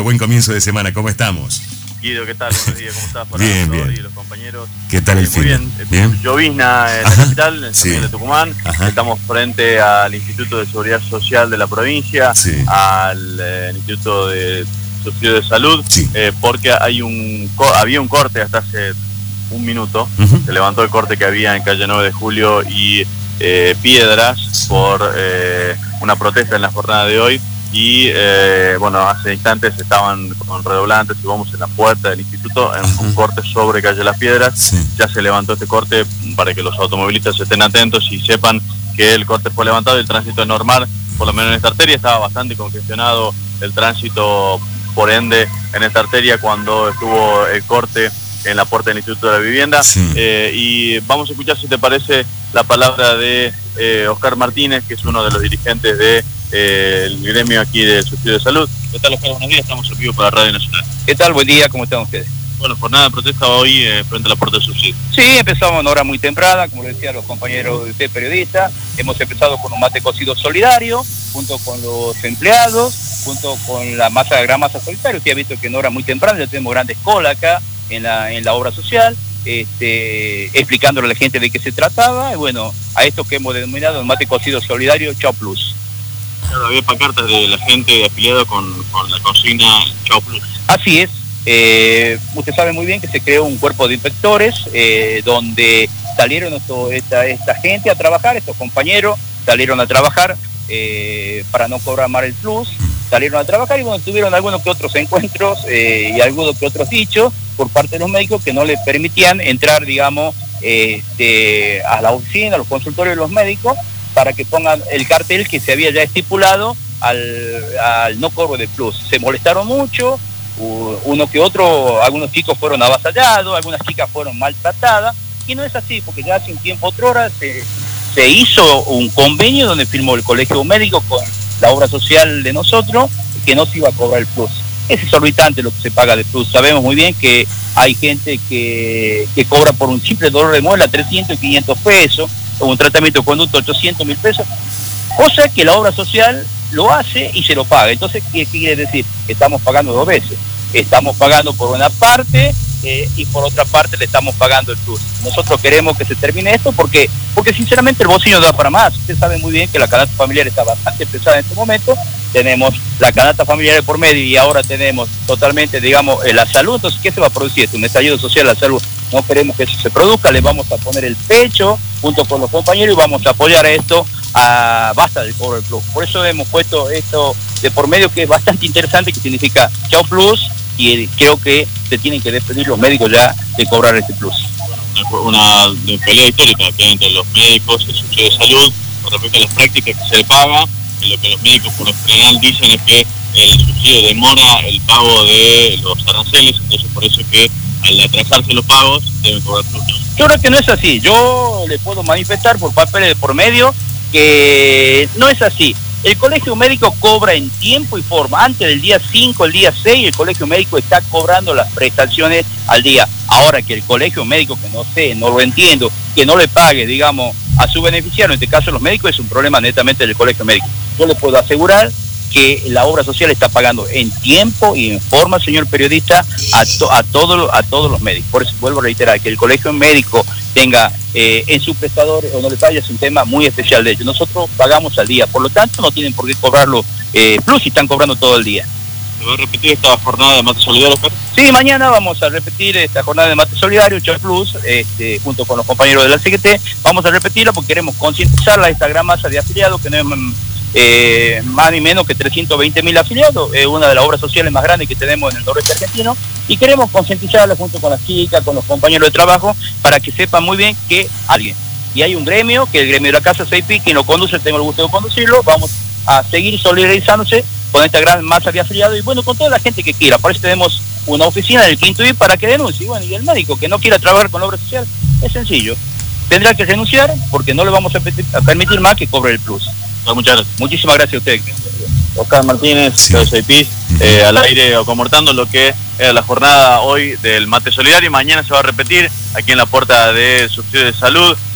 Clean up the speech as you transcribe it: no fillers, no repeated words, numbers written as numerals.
Pablo, buen comienzo de semana, ¿cómo estamos? Guido, ¿qué tal? Buenos días, ¿cómo estás? Para Bien, Flor bien. y los compañeros. ¿Qué tal el fin? Muy bien. ¿Bien? Llovizna en la capital, en San Miguel de Tucumán. Ajá. Estamos frente al Instituto de Seguridad Social de la provincia, Sí. al Instituto de Subsidio de Salud, Sí. porque había un corte hasta hace un minuto. Ujú. Se levantó el corte que había en calle 9 de Julio y Piedras por una protesta en la jornada de hoy. Y bueno, hace instantes estaban con redoblantes y vamos en la puerta del instituto en un corte sobre calle Las Piedras. Sí. Ya se levantó este corte para que los automovilistas estén atentos y sepan que el corte fue levantado y el tránsito es normal, por lo menos en esta arteria. Estaba bastante congestionado el tránsito, por ende, en esta arteria cuando estuvo el corte en la puerta del Instituto de la Vivienda. Sí. Y vamos a escuchar, si te parece, la palabra de Oscar Martínez, que es uno de los dirigentes de el gremio aquí del Subsidio de Salud. ¿Qué tal, Oscar? Buenos días, estamos en vivo para Radio Nacional. ¿Qué tal? Buen día, ¿cómo están ustedes? Bueno, jornada de protesta hoy frente a la puerta del subsidio. Sí, empezamos a una hora muy temprana, como decían los compañeros de usted, periodistas. Hemos empezado con un mate cocido solidario, junto con los empleados, junto con la gran masa solidaria. Usted ha visto que en hora muy temprana ya tenemos grandes colas acá en la obra social, explicándole a la gente de qué se trataba. Y bueno, a esto que hemos denominado el mate cocido solidario Chao Plus. Claro, había pancartas de la gente afiliada con la consigna Chao Plus. Así es. Usted sabe muy bien que se creó un cuerpo de inspectores donde salieron esta gente a trabajar, estos compañeros salieron a trabajar para no cobrar más el plus, salieron a trabajar y bueno, tuvieron algunos que otros encuentros y algunos que otros dichos por parte de los médicos que no les permitían entrar, digamos, a la oficina, a los consultorios de los médicos, para que pongan el cartel que se había ya estipulado al no cobro de plus. Se molestaron mucho, uno que otro, algunos chicos fueron avasallados, algunas chicas fueron maltratadas, y no es así, porque ya hace un tiempo, otrora, se hizo un convenio donde firmó el colegio médico con la obra social de nosotros, que no se iba a cobrar el plus. Es exorbitante lo que se paga de plus. Sabemos muy bien que hay gente que cobra por un simple dolor de muela 300 y 500 pesos, o un tratamiento de conducto 800.000 pesos, cosa que la obra social lo hace y se lo paga. Entonces, ¿qué quiere decir? Que estamos pagando dos veces. Estamos pagando por una parte y por otra parte le estamos pagando el plus. Nosotros queremos que se termine esto porque sinceramente el bolsillo no da para más. Usted sabe muy bien que la canasta familiar está bastante pesada en este momento. Tenemos la canasta familiar de por medio y ahora tenemos totalmente, digamos, la salud. Entonces, ¿qué se va a producir? Un estallido social a la salud. No queremos que eso se produzca, le vamos a poner el pecho junto con los compañeros y vamos a apoyar esto a basta del cobro del plus. Por eso hemos puesto esto de por medio, que es bastante interesante, que significa Chao Plus, y creo que se tienen que despedir los médicos ya de cobrar este plus. Una pelea histórica que hay entre los médicos y el subsidio de salud con respecto a las prácticas que se le paga. Y lo que los médicos por lo general dicen es que el subsidio demora el pago de los aranceles, entonces por eso es que al atrasarse los pagos deben cobrar plus. Yo creo que no es así. Yo le puedo manifestar por papeles de por medio que no es así. El colegio médico cobra en tiempo y forma. Antes del día 5, el día 6, el colegio médico está cobrando las prestaciones al día. Ahora que el colegio médico, que no sé, no lo entiendo, que no le pague, digamos, a su beneficiario, en este caso los médicos, es un problema netamente del colegio médico. Yo le puedo asegurar que la obra social está pagando en tiempo y en forma, señor periodista, a todos los médicos. Por eso vuelvo a reiterar que el colegio médico tenga en sus prestadores o no le pague, es un tema muy especial de ellos. Nosotros pagamos al día, por lo tanto no tienen por qué cobrarlo plus si están cobrando todo el día. ¿Se va a repetir esta jornada de mate solidario, Oscar? Sí, mañana vamos a repetir esta jornada de mate solidario, Chao Plus, junto con los compañeros de la CGT. Vamos a repetirla porque queremos concientizarla a esta gran masa de afiliados, que no es más ni menos que 320.000 afiliados, es una de las obras sociales más grandes que tenemos en el noroeste argentino, y queremos concientizarla junto con las chicas, con los compañeros de trabajo, para que sepan muy bien que alguien, y hay un gremio, que es el gremio de la Casa 6P, quien lo conduce, tengo el gusto de conducirlo, vamos a seguir solidarizándose con esta gran masa de afiliados, y bueno, con toda la gente que quiera. Por eso tenemos una oficina en el Quinto I para que denuncie. Bueno, y el médico que no quiera trabajar con la obra social, es sencillo, tendrá que renunciar, porque no le vamos a permitir más que cobre el plus. Muchas gracias. Muchísimas gracias a usted. Oscar Martínez, Sí. CPIS, al aire comortando lo que era la jornada hoy del mate solidario. Mañana se va a repetir aquí en la puerta del subsidio de salud.